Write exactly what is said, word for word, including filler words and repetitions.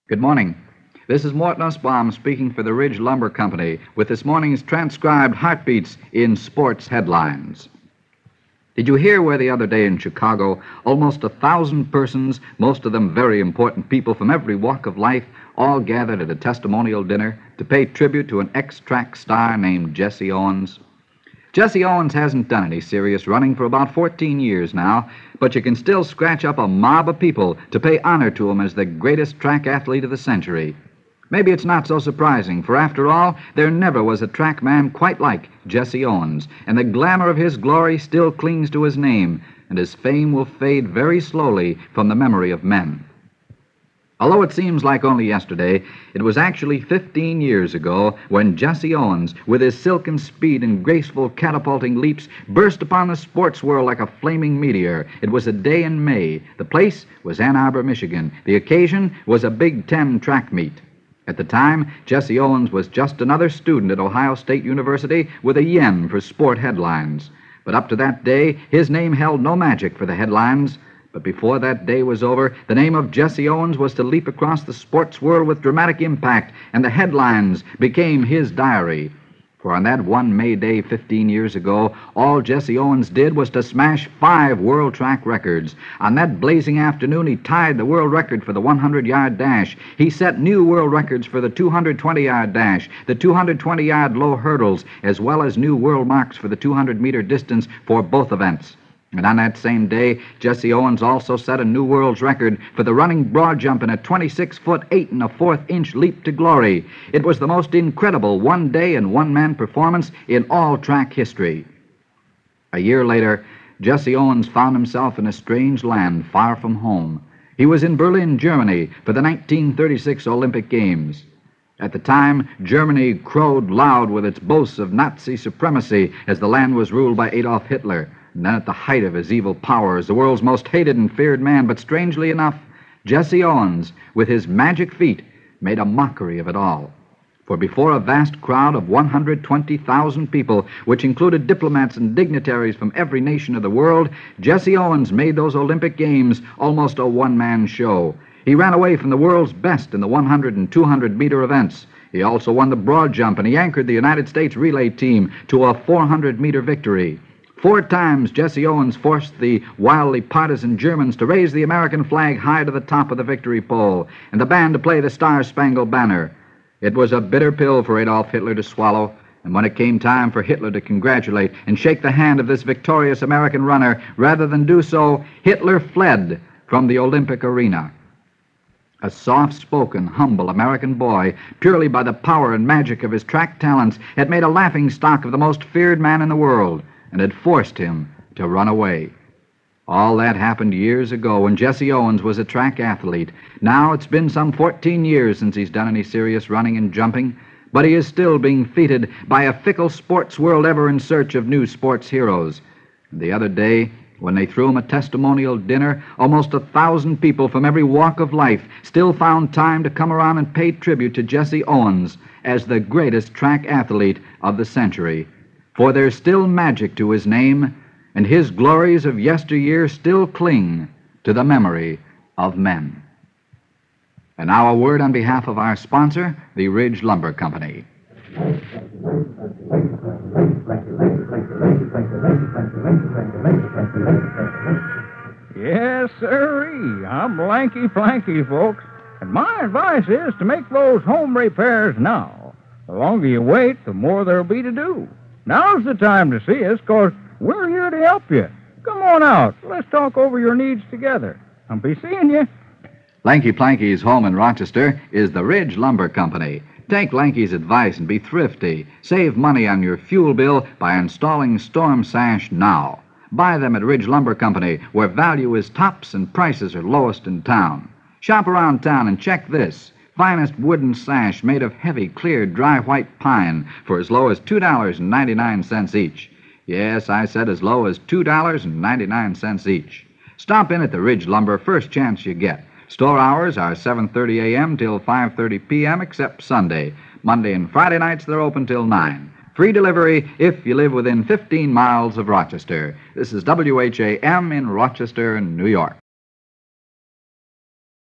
Good morning. This is Mort Nussbaum speaking for the Ridge Lumber Company with this morning's transcribed heartbeats in sports headlines. Did you hear where the other day in Chicago, almost a thousand persons, most of them very important people from every walk of life, all gathered at a testimonial dinner to pay tribute to an ex-track star named Jesse Owens? Jesse Owens hasn't done any serious running for about fourteen years now, but you can still scratch up a mob of people to pay honor to him as the greatest track athlete of the century. Maybe it's not so surprising, for after all, there never was a track man quite like Jesse Owens, and the glamour of his glory still clings to his name, and his fame will fade very slowly from the memory of men. Although it seems like only yesterday, it was actually fifteen years ago when Jesse Owens, with his silken speed and graceful catapulting leaps, burst upon the sports world like a flaming meteor. It was a day in May. The place was Ann Arbor, Michigan. The occasion was a Big Ten track meet. At the time, Jesse Owens was just another student at Ohio State University with a yen for sport headlines. But up to that day, his name held no magic for the headlines. But before that day was over, the name of Jesse Owens was to leap across the sports world with dramatic impact, and the headlines became his diary. For on that one May day fifteen years ago, all Jesse Owens did was to smash five world track records. On that blazing afternoon, he tied the world record for the hundred-yard dash. He set new world records for the two hundred twenty-yard dash, the two hundred twenty-yard low hurdles, as well as new world marks for the two hundred meter distance for both events. And on that same day, Jesse Owens also set a new world's record for the running broad jump in a twenty-six foot eight and a fourth inch leap to glory. It was the most incredible one-day and one-man performance in all track history. A year later, Jesse Owens found himself in a strange land far from home. He was in Berlin, Germany, for the nineteen thirty-six Olympic Games. At the time, Germany crowed loud with its boasts of Nazi supremacy as the land was ruled by Adolf Hitler. And then at the height of his evil power as the world's most hated and feared man, but strangely enough, Jesse Owens, with his magic feet, made a mockery of it all. For before a vast crowd of one hundred twenty thousand people, which included diplomats and dignitaries from every nation of the world, Jesse Owens made those Olympic Games almost a one-man show. He ran away from the world's best in the one hundred and two hundred meter events. He also won the broad jump, and he anchored the United States relay team to a four hundred meter victory. Four times Jesse Owens forced the wildly partisan Germans to raise the American flag high to the top of the victory pole, and the band to play the Star-Spangled Banner. It was a bitter pill for Adolf Hitler to swallow, and when it came time for Hitler to congratulate and shake the hand of this victorious American runner, rather than do so, Hitler fled from the Olympic arena. A soft-spoken, humble American boy, purely by the power and magic of his track talents, had made a laughingstock of the most feared man in the world, and had forced him to run away. All that happened years ago when Jesse Owens was a track athlete. Now it's been some fourteen years since he's done any serious running and jumping, but he is still being feted by a fickle sports world ever in search of new sports heroes. The other day, when they threw him a testimonial dinner, almost a thousand people from every walk of life still found time to come around and pay tribute to Jesse Owens as the greatest track athlete of the century. For there's still magic to his name, and his glories of yesteryear still cling to the memory of men. And now a word on behalf of our sponsor, the Ridge Lumber Company. Yes, sirree. I'm lanky flanky, folks. And my advice is to make those home repairs now. The longer you wait, the more there'll be to do. Now's the time to see us, 'cause we're here to help you. Come on out. Let's talk over your needs together. I'll be seeing you. Lanky Planky's home in Rochester is the Ridge Lumber Company. Take Lanky's advice and be thrifty. Save money on your fuel bill by installing Storm Sash now. Buy them at Ridge Lumber Company, where value is tops and prices are lowest in town. Shop around town and check this. Finest wooden sash made of heavy, clear, dry white pine for as low as two dollars and ninety-nine cents each. Yes, I said as low as two dollars and ninety-nine cents each. Stop in at the Ridge Lumber first chance you get. Store hours are seven thirty a.m. till five thirty p.m. except Sunday. Monday and Friday nights they're open till nine. Free delivery if you live within fifteen miles of Rochester. This is W H A M in Rochester, New York.